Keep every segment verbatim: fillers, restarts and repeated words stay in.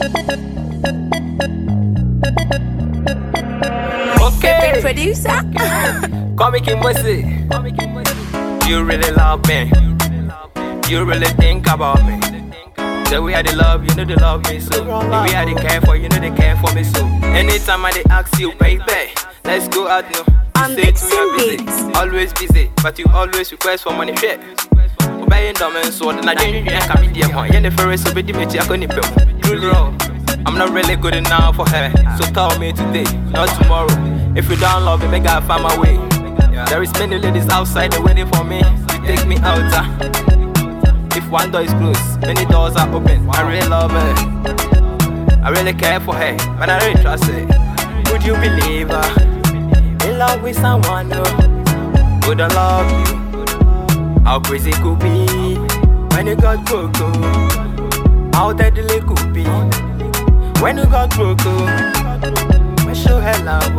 Okay. Producer. Call me Kimwesi. You really love me. You really think about me. The way I dey love you, know they love me so. The way I dey care for you, know they care for me so. Anytime I dey ask you, baby, let's go out now. You say to me I'm busy, always busy, but you always request for money. Shit. Obeying dumb and so then I didn't come in there. Yeah, the first so be the I couldn't pay. Truly, I'm not really good enough for her. So tell me today, not tomorrow. If you don't love me, make I find my way. There is many ladies outside there waiting for me to take me out. Uh. If one door is closed, many doors are open. I really love her. I really care for her, but I really trust her. Would you believe her? In love with someone who would I love you? How crazy could be when you got broke? How deadly could be when you got broke? I show her love.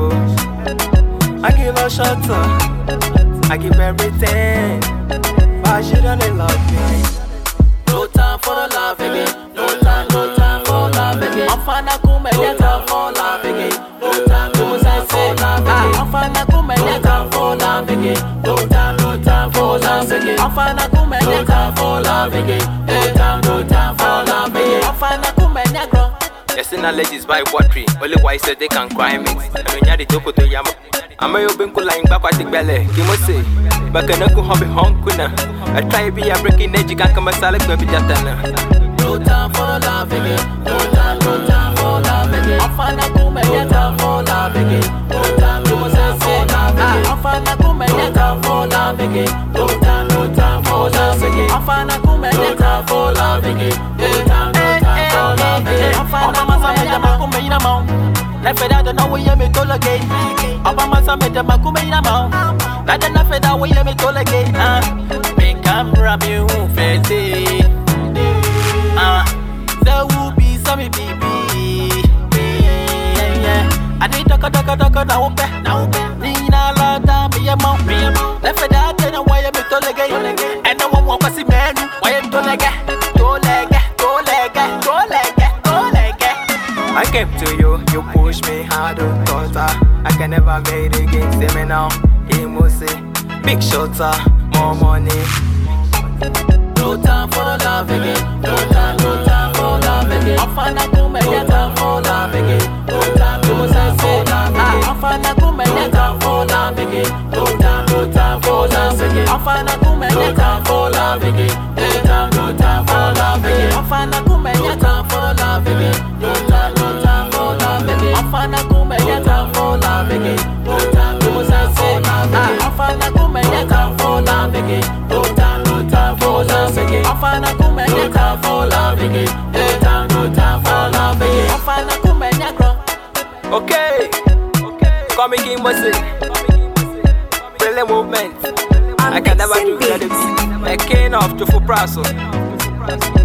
I give her shelter. I give everything. But she don't love me. No time for the love again. No time, no time for love again. I'm fine, come and no time for love again. No time, no time for love again. I'm fine, come and no time for love again. No time, no time for love again. I'm fine, come and no time for love again. No time, no time for love again. I'm fine, come and no grow. Yes, in a ladies by watery. Only why said they can cry me. And when you're the joke to Yama, I'm a open lying back at the belly. You must say, but can I go home home kuna? I try be a breaking edge, you can't come a salad, baby jatana. No time for the love again. No time, no time for love again. I'm fine, come and no time for love again. No time, no time for love again. I'm fine, come and no time for love again. No time, no time for love again. I'm fine, come and no time for love again. No time, no time for love again. I'm fine, come and no time for love again. Life I don't know where you me told again. Obama sa me de makume ina ma. Na de na feda where you me told again. Ah, me camera me who face. Ah, there will be some baby. Yeah, I need to talk talk talk na upe na upe. Ni na la da me ya mo me ya mo. Life I don't know where you me told again. And no one want to see me. Why you told again? Told again, told again, told again. I came to you, you push me harder, cause I, I can never make it again. See me now, he must say, big shoulder, more money. No time for the love again. No time, no time for love again. I'm fine, I come and no time for love again. No time, no time for love again. I'm fine, I come and no time for love again. No time, no time for love again. I'm fine, I come and no time for love again. No time, no time for love again. I'm fine, I come and no time for love again. No time, no time for love again. I'm fine, I come and no time for love again. No time, no time for love again. I'm fine, I come and no time for love again. No time, no time for love again. I'm fine, I come and no time for love again. No time, no time for love again. I'm fine, I come and no grow. Okay, call me Kimwesi. Really movement. I can never do that. A king of Tufu Praso.